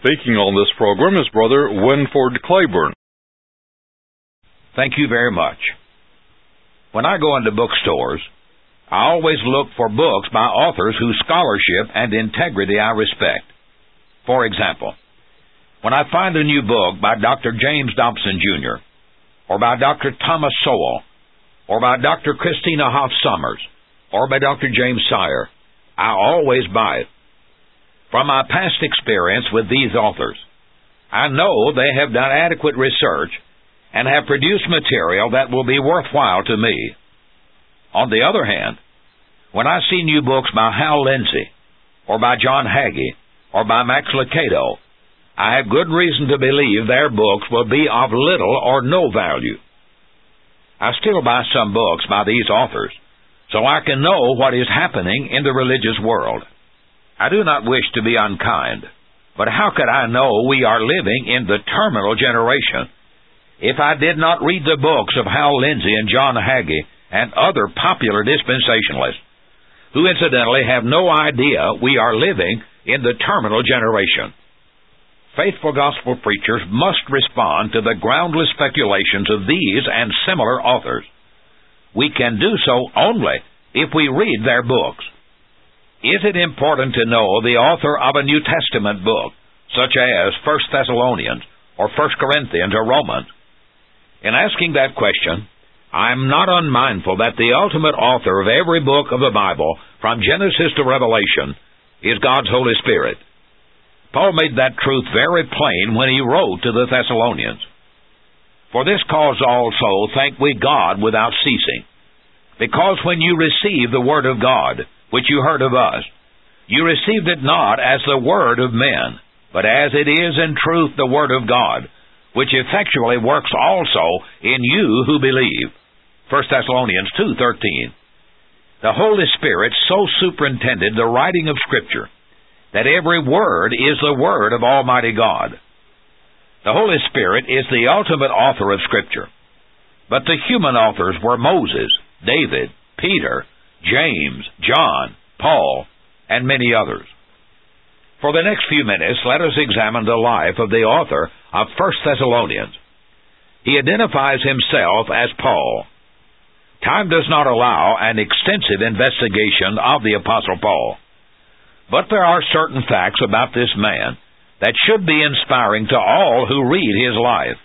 Speaking on this program is Brother Winford Claiborne. Thank you very much. When I go into bookstores, I always look for books by authors whose scholarship and integrity I respect. For example, when I find a new book by Dr. James Dobson, Jr., or by Dr. Thomas Sowell, or by Dr. Christina Hoff Sommers, or by Dr. James Sire, I always buy it. From my past experience with these authors, I know they have done adequate research and have produced material that will be worthwhile to me. On the other hand, when I see new books by Hal Lindsey, or by John Hagee, or by Max Lucado, I have good reason to believe their books will be of little or no value. I still buy some books by these authors, so I can know what is happening in the religious world. I do not wish to be unkind, but how could I know we are living in the terminal generation if I did not read the books of Hal Lindsey and John Hagee and other popular dispensationalists, who incidentally have no idea we are living in the terminal generation? Faithful gospel preachers must respond to the groundless speculations of these and similar authors. We can do so only if we read their books. Is it important to know the author of a New Testament book, such as 1 Thessalonians, or 1 Corinthians, or Romans? In asking that question, I am not unmindful that the ultimate author of every book of the Bible, from Genesis to Revelation, is God's Holy Spirit. Paul made that truth very plain when he wrote to the Thessalonians. For this cause also thank we God without ceasing, because when you received the word of God, which you heard of us, you received it not as the word of men, but as it is in truth the word of God, which effectually works also in you who believe. 1 Thessalonians 2:13. The Holy Spirit so superintended the writing of Scripture that every word is the word of Almighty God. The Holy Spirit is the ultimate author of Scripture, but the human authors were Moses, David, Peter, James, John, Paul, and many others. For the next few minutes, let us examine the life of the author of 1 Thessalonians. He identifies himself as Paul. Time does not allow an extensive investigation of the Apostle Paul, but there are certain facts about this man that should be inspiring to all who read his life.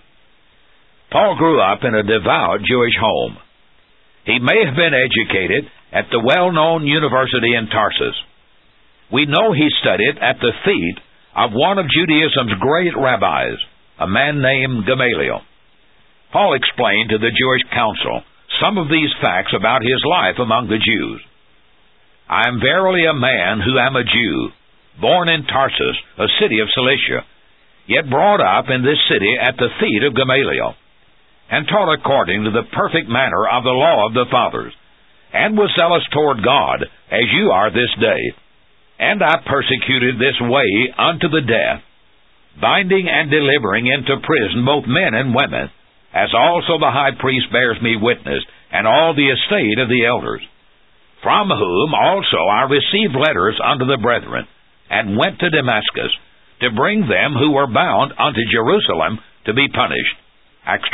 Paul grew up in a devout Jewish home. He may have been educated at the well-known university in Tarsus. We know he studied at the feet of one of Judaism's great rabbis, a man named Gamaliel. Paul explained to the Jewish council some of these facts about his life among the Jews. I am verily a man who am a Jew, born in Tarsus, a city of Cilicia, yet brought up in this city at the feet of Gamaliel, and taught according to the perfect manner of the law of the fathers, and was zealous toward God, as you are this day. And I persecuted this way unto the death, binding and delivering into prison both men and women, as also the high priest bears me witness, and all the estate of the elders, from whom also I received letters unto the brethren, and went to Damascus, to bring them who were bound unto Jerusalem to be punished. Acts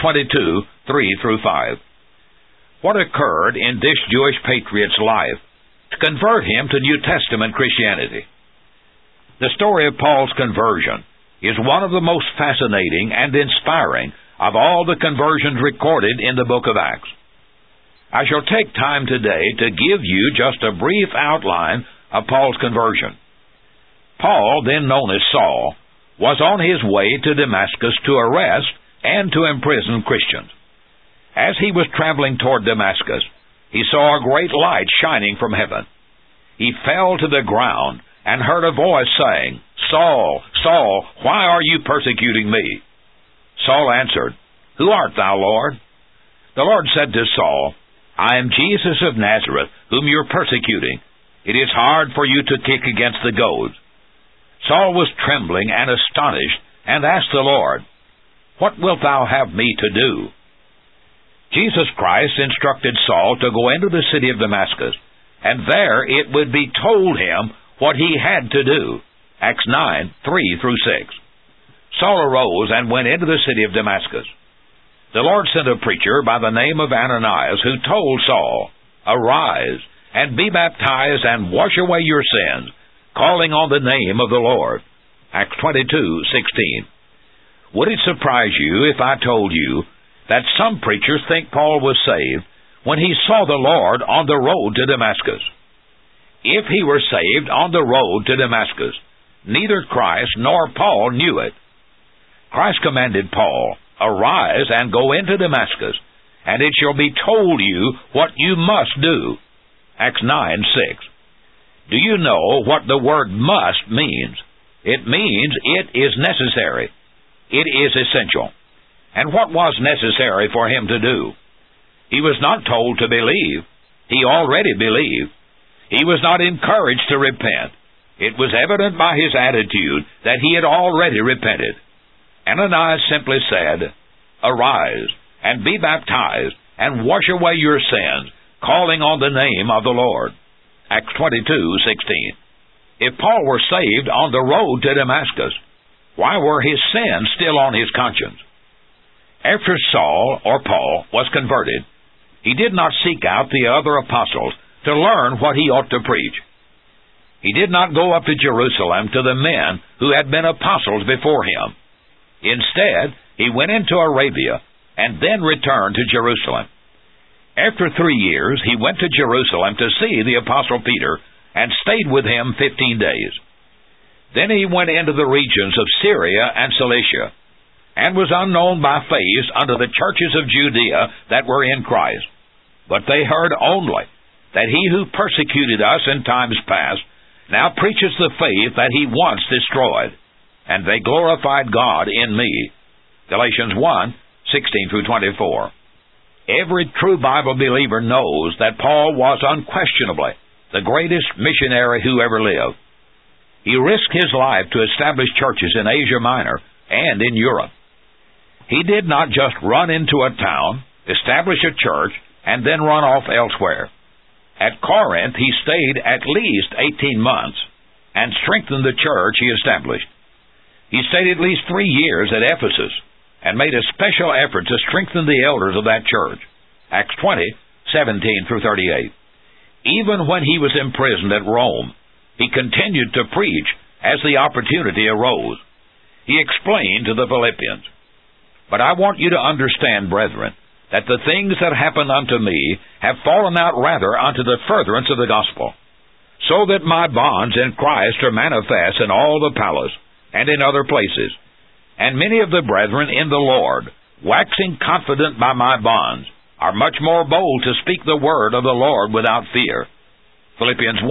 22:3-5. What occurred in this Jewish patriot's life to convert him to New Testament Christianity? The story of Paul's conversion is one of the most fascinating and inspiring of all the conversions recorded in the book of Acts. I shall take time today to give you just a brief outline of Paul's conversion. Paul, then known as Saul, was on his way to Damascus to arrest and to imprison Christians. As he was traveling toward Damascus, he saw a great light shining from heaven. He fell to the ground and heard a voice saying, Saul, Saul, why are you persecuting me? Saul answered, Who art thou, Lord? The Lord said to Saul, I am Jesus of Nazareth, whom you are persecuting. It is hard for you to kick against the goads. Saul was trembling and astonished, and asked the Lord, What wilt thou have me to do? Jesus Christ instructed Saul to go into the city of Damascus, and there it would be told him what he had to do. Acts 9:3-6. Saul arose and went into the city of Damascus. The Lord sent a preacher by the name of Ananias, who told Saul, "Arise, and be baptized, and wash away your sins, calling on the name of the Lord." Acts 22:16. Would it surprise you if I told you that some preachers think Paul was saved when he saw the Lord on the road to Damascus? If he were saved on the road to Damascus, neither Christ nor Paul knew it. Christ commanded Paul, "Arise and go into Damascus, and it shall be told you what you must do." Acts 9:6. Do you know what the word "must" means? It means it is necessary. It is essential. And what was necessary for him to do? He was not told to believe. He already believed. He was not encouraged to repent. It was evident by his attitude that he had already repented. Ananias simply said, "Arise, and be baptized, and wash away your sins, calling on the name of the Lord." Acts 22:16. If Paul were saved on the road to Damascus, why were his sins still on his conscience? After Saul, or Paul, was converted, he did not seek out the other apostles to learn what he ought to preach. He did not go up to Jerusalem to the men who had been apostles before him. Instead, he went into Arabia and then returned to Jerusalem. After 3 years, he went to Jerusalem to see the Apostle Peter and stayed with him 15 days. Then he went into the regions of Syria and Cilicia, and was unknown by face unto the churches of Judea that were in Christ. But they heard only that he who persecuted us in times past now preaches the faith that he once destroyed, and they glorified God in me. Galatians 1:16-24. Every true Bible believer knows that Paul was unquestionably the greatest missionary who ever lived. He risked his life to establish churches in Asia Minor and in Europe. He did not just run into a town, establish a church, and then run off elsewhere. At Corinth, he stayed at least 18 months and strengthened the church he established. He stayed at least 3 years at Ephesus and made a special effort to strengthen the elders of that church. Acts 20:17-38. Even when he was imprisoned at Rome, he continued to preach as the opportunity arose. He explained to the Philippians, "But I want you to understand, brethren, that the things that happened unto me have fallen out rather unto the furtherance of the gospel, so that my bonds in Christ are manifest in all the palace and in other places. And many of the brethren in the Lord, waxing confident by my bonds, are much more bold to speak the word of the Lord without fear." Philippians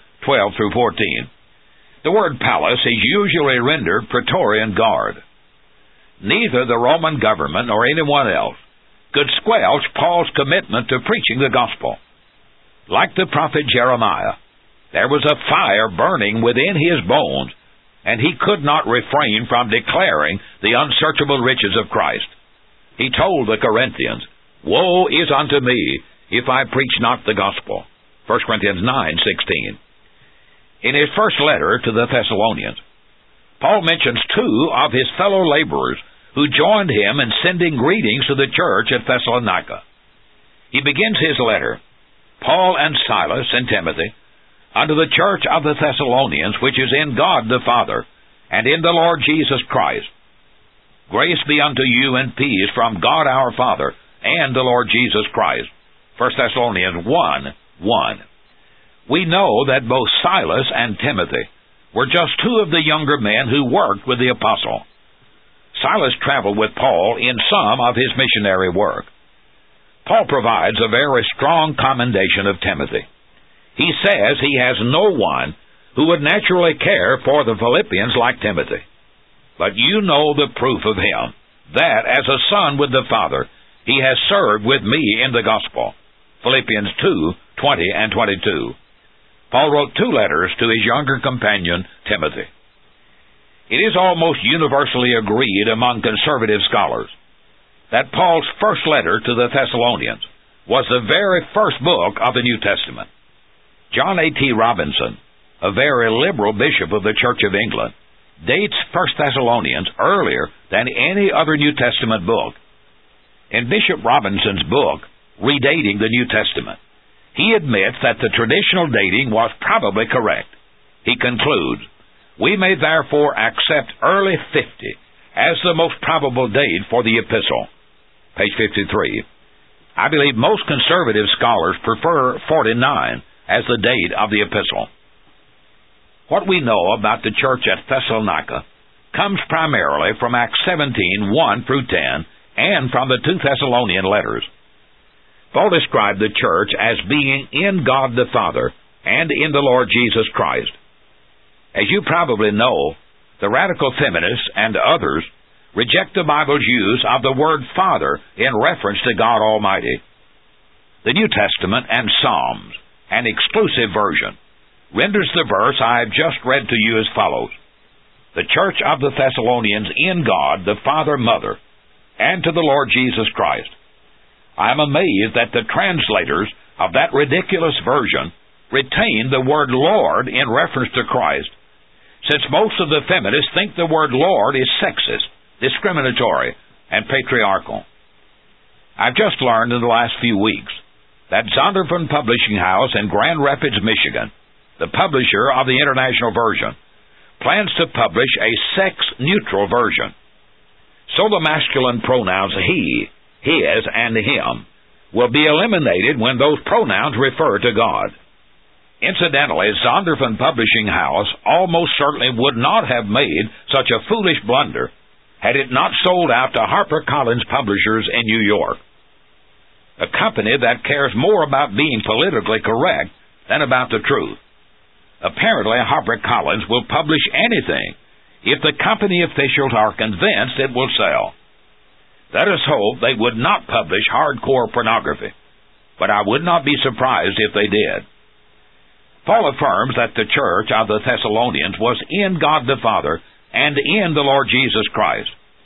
1:12-14. The word palace is usually rendered Praetorian Guard. Neither the Roman government nor anyone else could squelch Paul's commitment to preaching the gospel. Like the prophet Jeremiah, there was a fire burning within his bones, and he could not refrain from declaring the unsearchable riches of Christ. He told the Corinthians, "Woe is unto me if I preach not the gospel." 1 Corinthians 9:16. In his first letter to the Thessalonians, Paul mentions 2 of his fellow laborers who joined him in sending greetings to the church at Thessalonica. He begins his letter, "Paul and Silas and Timothy, unto the church of the Thessalonians, which is in God the Father, and in the Lord Jesus Christ. Grace be unto you and peace from God our Father and the Lord Jesus Christ." 1 Thessalonians 1:1. We know that both Silas and Timothy were just 2 of the younger men who worked with the apostle. Silas traveled with Paul in some of his missionary work. Paul provides a very strong commendation of Timothy. He says he has no one who would naturally care for the Philippians like Timothy. But you know the proof of him, that as a son with the Father, he has served with me in the gospel. Philippians 2:20-22. Paul wrote 2 letters to his younger companion, Timothy. It is almost universally agreed among conservative scholars that Paul's first letter to the Thessalonians was the very first book of the New Testament. John A.T. Robinson, a very liberal bishop of the Church of England, dates 1 Thessalonians earlier than any other New Testament book. In Bishop Robinson's book, Redating the New Testament, he admits that the traditional dating was probably correct. He concludes, "We may therefore accept early 50 as the most probable date for the epistle." Page 53. I believe most conservative scholars prefer 49 as the date of the epistle. What we know about the church at Thessalonica comes primarily from Acts 17, 1 through 10, and from the 2 Thessalonian letters. Paul described the church as being in God the Father and in the Lord Jesus Christ. As you probably know, the radical feminists and others reject the Bible's use of the word Father in reference to God Almighty. The New Testament and Psalms, an exclusive version, renders the verse I have just read to you as follows: "The church of the Thessalonians in God, the Father, Mother, and to the Lord Jesus Christ." I am amazed that the translators of that ridiculous version retain the word Lord in reference to Christ, since most of the feminists think the word Lord is sexist, discriminatory, and patriarchal. I've just learned in the last few weeks that Zondervan Publishing House in Grand Rapids, Michigan, the publisher of the International Version, plans to publish a sex-neutral version. So the masculine pronouns he, his, and him will be eliminated when those pronouns refer to God. Incidentally, Zondervan Publishing House almost certainly would not have made such a foolish blunder had it not sold out to HarperCollins Publishers in New York, a company that cares more about being politically correct than about the truth. Apparently, HarperCollins will publish anything if the company officials are convinced it will sell. Let us hope they would not publish hardcore pornography, but I would not be surprised if they did. Paul affirms that the church of the Thessalonians was in God the Father and in the Lord Jesus Christ.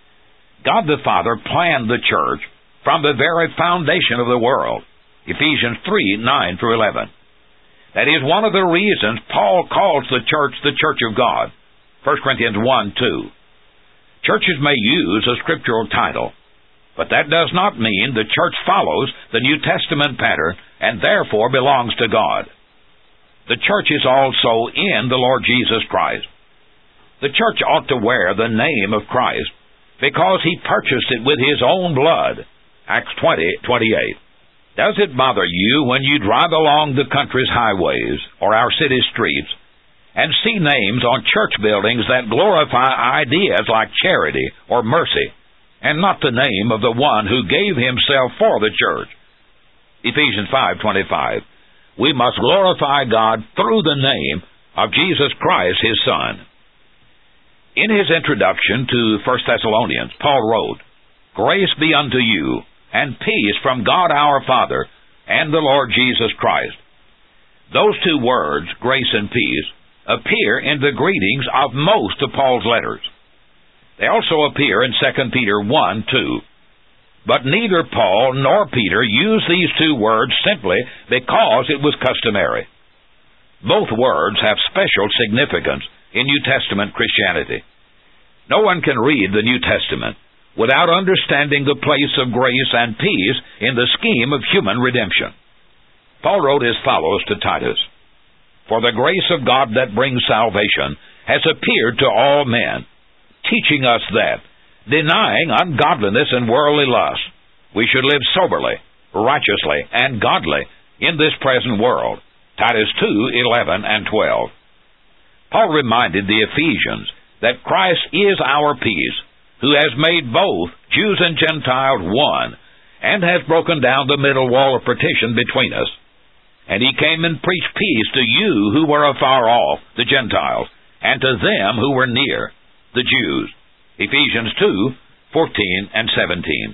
God the Father planned the church from the very foundation of the world, Ephesians 3, 9 through 11. That is one of the reasons Paul calls the Church of God, 1 Corinthians 1, 2. Churches may use a scriptural title, but that does not mean the church follows the New Testament pattern and therefore belongs to God. The church is also in the Lord Jesus Christ. The church ought to wear the name of Christ because he purchased it with his own blood, Acts 20:28. Does it bother you when you drive along the country's highways or our city streets and see names on church buildings that glorify ideas like charity or mercy, and not the name of the one who gave himself for the church? Ephesians 5:25. We must glorify God through the name of Jesus Christ, his Son. In his introduction to 1 Thessalonians, Paul wrote, "Grace be unto you, and peace from God our Father and the Lord Jesus Christ." Those two words, grace and peace, appear in the greetings of most of Paul's letters. They also appear in 2 Peter 1, 2. But neither Paul nor Peter used these two words simply because it was customary. Both words have special significance in New Testament Christianity. No one can read the New Testament without understanding the place of grace and peace in the scheme of human redemption. Paul wrote as follows to Titus: "For the grace of God that brings salvation has appeared to all men, teaching us that, denying ungodliness and worldly lust, we should live soberly, righteously, and godly in this present world." Titus 2:11 and 12. Paul reminded the Ephesians that Christ is our peace, who has made both Jews and Gentiles one, and has broken down the middle wall of partition between us. And he came and preached peace to you who were afar off, the Gentiles, and to them who were near, the Jews. Ephesians 2:14 and 17.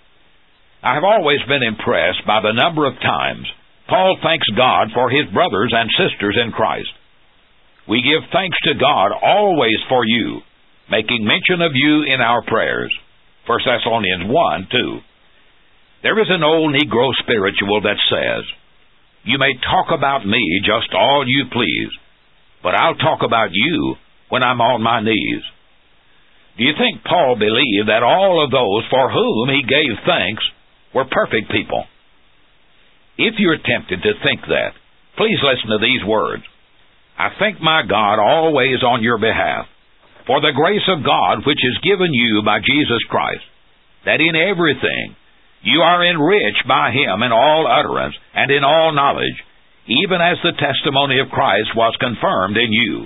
I have always been impressed by the number of times Paul thanks God for his brothers and sisters in Christ. We give thanks to God always for you, making mention of you in our prayers. 1 Thessalonians 1, 2. There is an old Negro spiritual that says, "You may talk about me just all you please, but I'll talk about you when I'm on my knees." Do you think Paul believed that all of those for whom he gave thanks were perfect people? If you're tempted to think that, please listen to these words. I thank my God always on your behalf, for the grace of God which is given you by Jesus Christ, that in everything you are enriched by him in all utterance and in all knowledge, even as the testimony of Christ was confirmed in you.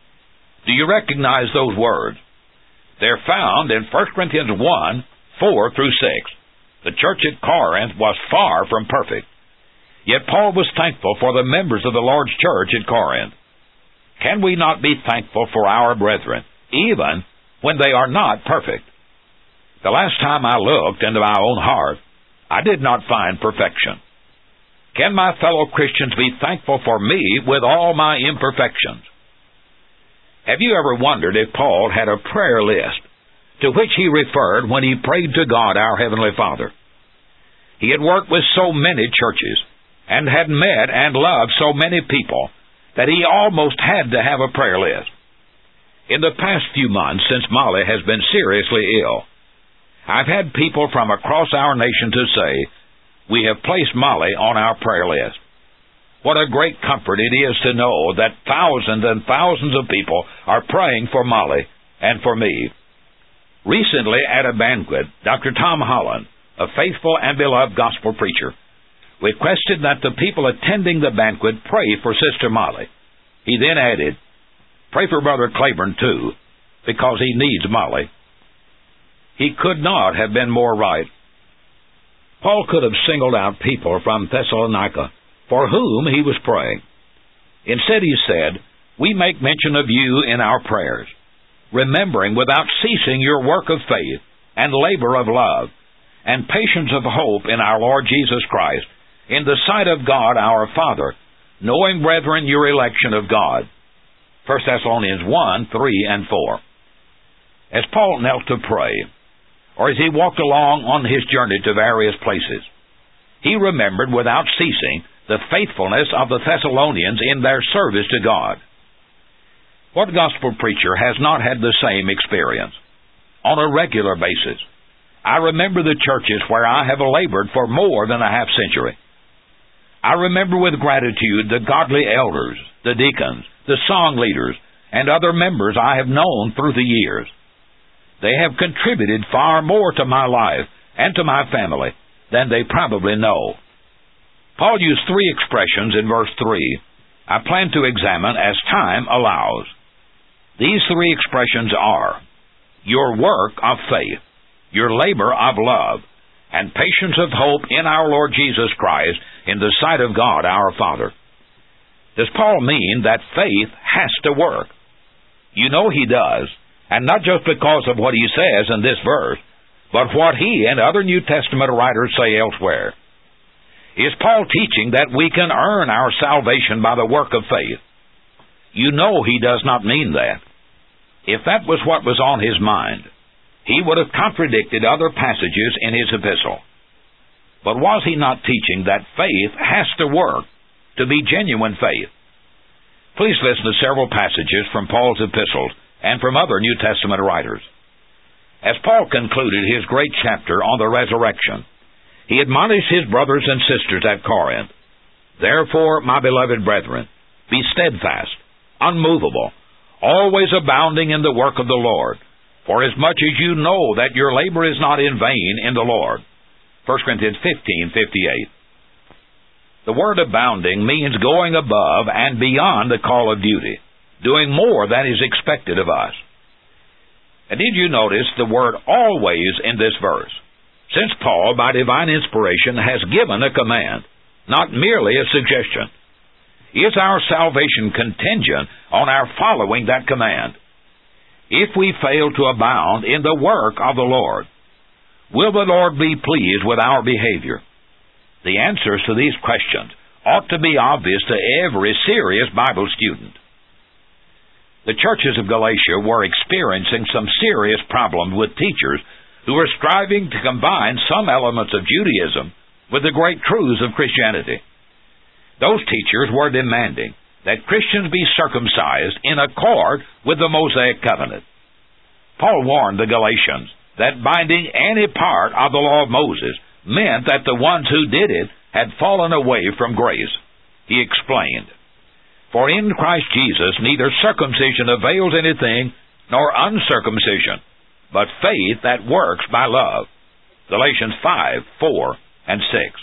Do you recognize those words? They're found in 1 Corinthians 1, 4 through 6. The church at Corinth was far from perfect. Yet Paul was thankful for the members of the Lord's church at Corinth. Can we not be thankful for our brethren, even when they are not perfect? The last time I looked into my own heart, I did not find perfection. Can my fellow Christians be thankful for me with all my imperfections? Have you ever wondered if Paul had a prayer list to which he referred when he prayed to God, our Heavenly Father? He had worked with so many churches and had met and loved so many people that he almost had to have a prayer list. In the past few months, since Molly has been seriously ill, I've had people from across our nation to say, we have placed Molly on our prayer list. What a great comfort it is to know that thousands and thousands of people are praying for Molly and for me. Recently at a banquet, Dr. Tom Holland, a faithful and beloved gospel preacher, requested that the people attending the banquet pray for Sister Molly. He then added, pray for Brother Claiborne too, because he needs Molly. He could not have been more right. Paul could have singled out people from Thessalonica for whom he was praying. Instead he said, we make mention of you in our prayers, remembering without ceasing your work of faith and labor of love and patience of hope in our Lord Jesus Christ, in the sight of God our Father, knowing, brethren, your election of God. 1 Thessalonians 1, 3, and 4. As Paul knelt to pray, or as he walked along on his journey to various places, he remembered without ceasing the faithfulness of the Thessalonians in their service to God. What gospel preacher has not had the same experience? On a regular basis, I remember the churches where I have labored for more than a half century. I remember with gratitude the godly elders, the deacons, the song leaders, and other members I have known through the years. They have contributed far more to my life and to my family than they probably know. Paul used three expressions in verse 3 I plan to examine as time allows. These three expressions are your work of faith, your labor of love, and patience of hope in our Lord Jesus Christ in the sight of God our Father. Does Paul mean that faith has to work? You know he does, and not just because of what he says in this verse, but what he and other New Testament writers say elsewhere. Is Paul teaching that we can earn our salvation by the work of faith? You know he does not mean that. If that was what was on his mind, he would have contradicted other passages in his epistle. But was he not teaching that faith has to work to be genuine faith? Please listen to several passages from Paul's epistles and from other New Testament writers. As Paul concluded his great chapter on the resurrection, he admonished his brothers and sisters at Corinth, therefore, my beloved brethren, be steadfast, unmovable, always abounding in the work of the Lord, for as much as you know that your labor is not in vain in the Lord. 1 Corinthians 15:58. The word abounding means going above and beyond the call of duty, doing more than is expected of us. And did you notice the word always in this verse? Since Paul, by divine inspiration, has given a command, not merely a suggestion. Is our salvation contingent on our following that command? If we fail to abound in the work of the Lord, will the Lord be pleased with our behavior? The answers to these questions ought to be obvious to every serious Bible student. The churches of Galatia were experiencing some serious problems with teachers who were striving to combine some elements of Judaism with the great truths of Christianity. Those teachers were demanding that Christians be circumcised in accord with the Mosaic covenant. Paul warned the Galatians that binding any part of the law of Moses meant that the ones who did it had fallen away from grace. He explained, "For in Christ Jesus neither circumcision avails anything, nor uncircumcision, but faith that works by love." Galatians 5, 4, and 6.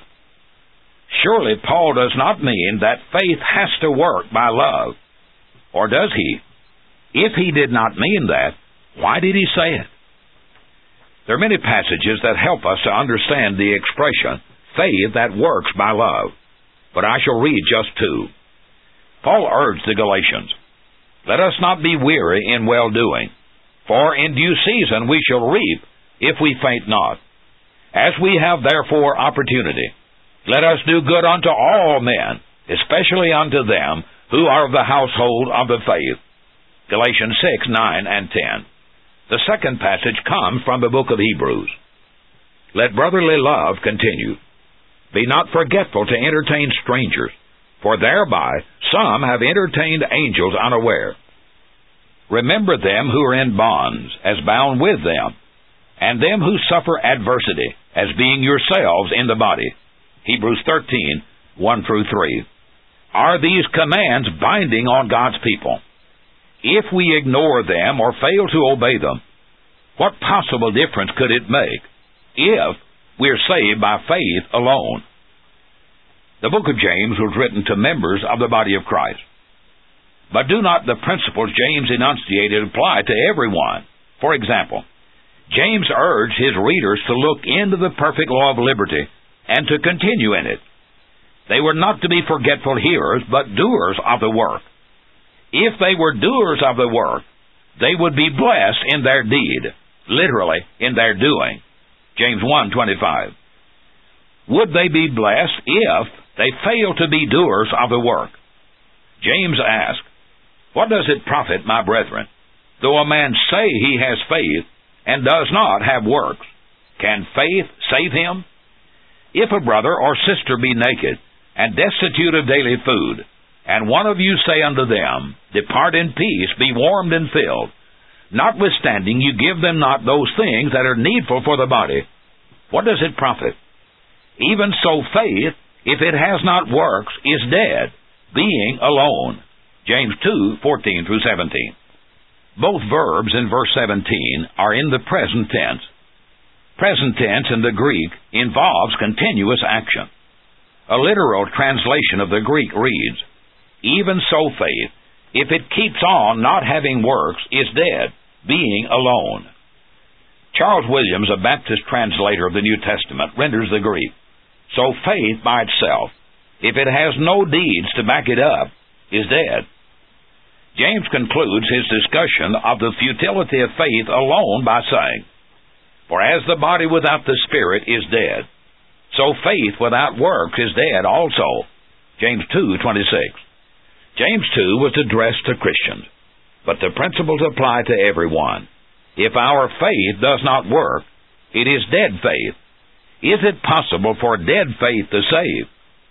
Surely Paul does not mean that faith has to work by love. Or does he? If he did not mean that, why did he say it? There are many passages that help us to understand the expression, faith that works by love. But I shall read just two. Paul urged the Galatians, "Let us not be weary in well-doing, for in due season we shall reap, if we faint not. As we have therefore opportunity, let us do good unto all men, especially unto them who are of the household of the faith." Galatians 6, 9, and 10. The second passage comes from the book of Hebrews. "Let brotherly love continue. Be not forgetful to entertain strangers, for thereby some have entertained angels unaware. Remember them who are in bonds, as bound with them, and them who suffer adversity, as being yourselves in the body." Hebrews 13, 1 through 3. Are these commands binding on God's people? If we ignore them or fail to obey them, what possible difference could it make if we're saved by faith alone? The book of James was written to members of the body of Christ. But do not the principles James enunciated apply to everyone? For example, James urged his readers to look into the perfect law of liberty and to continue in it. They were not to be forgetful hearers, but doers of the work. If they were doers of the work, they would be blessed in their deed, literally in their doing. James 1:25. Would they be blessed if they fail to be doers of the work? James asked, "What does it profit, my brethren, though a man say he has faith and does not have works? Can faith save him? If a brother or sister be naked and destitute of daily food, and one of you say unto them, Depart in peace, be warmed and filled, notwithstanding you give them not those things that are needful for the body, what does it profit? Even so faith, if it has not works, is dead, being alone." James 2:14 through 17. Both verbs in verse 17 are in the present tense. Present tense in the Greek involves continuous action. A literal translation of the Greek reads, "Even so faith, if it keeps on not having works, is dead, being alone." Charles Williams, a Baptist translator of the New Testament, renders the Greek, "So faith by itself, if it has no deeds to back it up, is dead." James concludes his discussion of the futility of faith alone by saying, "For as the body without the spirit is dead, so faith without works is dead also." James 2:26. James 2 was addressed to Christians, but the principles apply to everyone. If our faith does not work, it is dead faith. Is it possible for dead faith to save?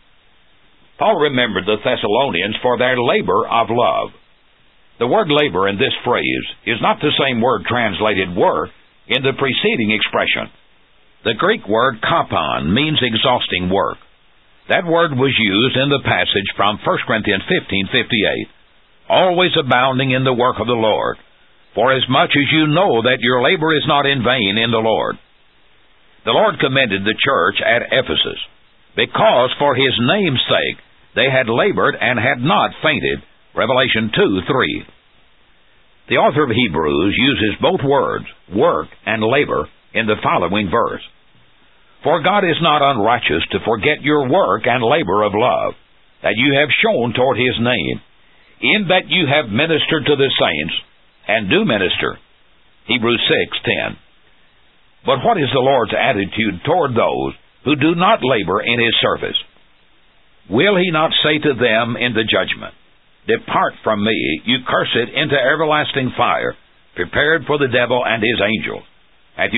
Paul remembered the Thessalonians for their labor of love. The word labor in this phrase is not the same word translated work in the preceding expression. The Greek word kopon means exhausting work. That word was used in the passage from 1 Corinthians 15:58, "Always abounding in the work of the Lord, for as much as you know that your labor is not in vain in the Lord." The Lord commended the church at Ephesus, because for His name's sake they had labored and had not fainted. Revelation 2:3. The author of Hebrews uses both words, work and labor, in the following verse. "For God is not unrighteous to forget your work and labor of love, that you have shown toward His name, in that you have ministered to the saints, and do minister." Hebrews 6:10. But what is the Lord's attitude toward those who do not labor in His service? Will He not say to them in the judgment, "Depart from me, you cursed, into everlasting fire, prepared for the devil and his angels"? Matthew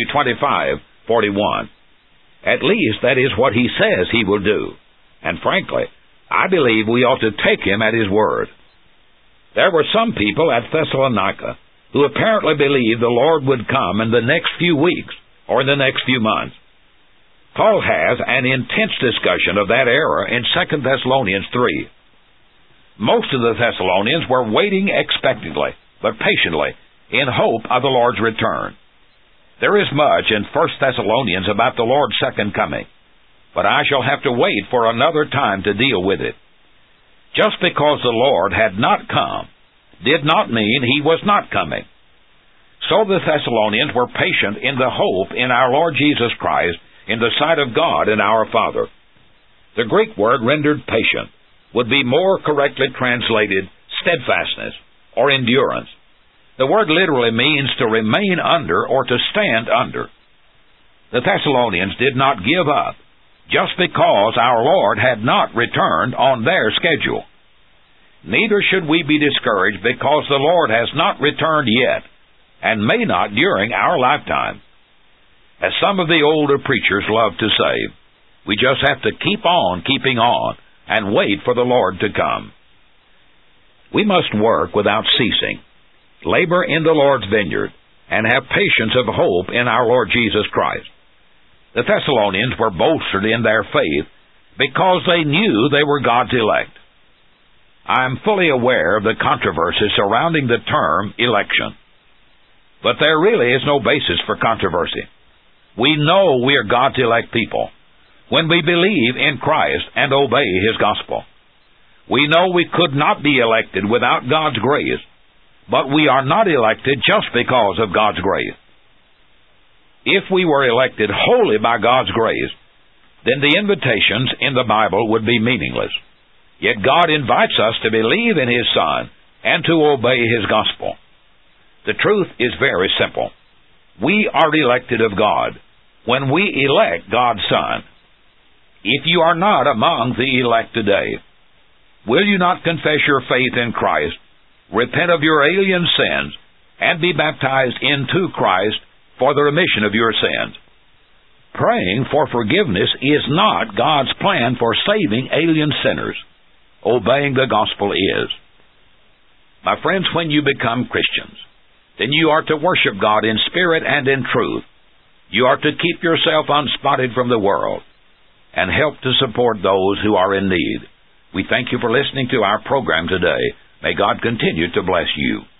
25:41. At least that is what He says He will do. And frankly, I believe we ought to take Him at His word. There were some people at Thessalonica who apparently believed the Lord would come in the next few weeks or in the next few months. Paul has an intense discussion of that error in 2 Thessalonians 3. Most of the Thessalonians were waiting expectantly, but patiently, in hope of the Lord's return. There is much in 1 Thessalonians about the Lord's second coming, but I shall have to wait for another time to deal with it. Just because the Lord had not come did not mean He was not coming. So the Thessalonians were patient in the hope in our Lord Jesus Christ in the sight of God and our Father. The Greek word rendered patient would be more correctly translated steadfastness or endurance. The word literally means to remain under or to stand under. The Thessalonians did not give up just because our Lord had not returned on their schedule. Neither should we be discouraged because the Lord has not returned yet and may not during our lifetime. As some of the older preachers love to say, we just have to keep on keeping on and wait for the Lord to come. We must work without ceasing, labor in the Lord's vineyard, and have patience of hope in our Lord Jesus Christ. The Thessalonians were bolstered in their faith because they knew they were God's elect. I am fully aware of the controversy surrounding the term election, but there really is no basis for controversy. We know we are God's elect people when we believe in Christ and obey His gospel. We know we could not be elected without God's grace, but we are not elected just because of God's grace. If we were elected wholly by God's grace, then the invitations in the Bible would be meaningless. Yet God invites us to believe in His Son and to obey His gospel. The truth is very simple. We are elected of God when we elect God's Son. If you are not among the elect today, will you not confess your faith in Christ, repent of your alien sins, and be baptized into Christ for the remission of your sins? Praying for forgiveness is not God's plan for saving alien sinners. Obeying the gospel is. My friends, when you become Christians, then you are to worship God in spirit and in truth. You are to keep yourself unspotted from the world and help to support those who are in need. We thank you for listening to our program today. May God continue to bless you.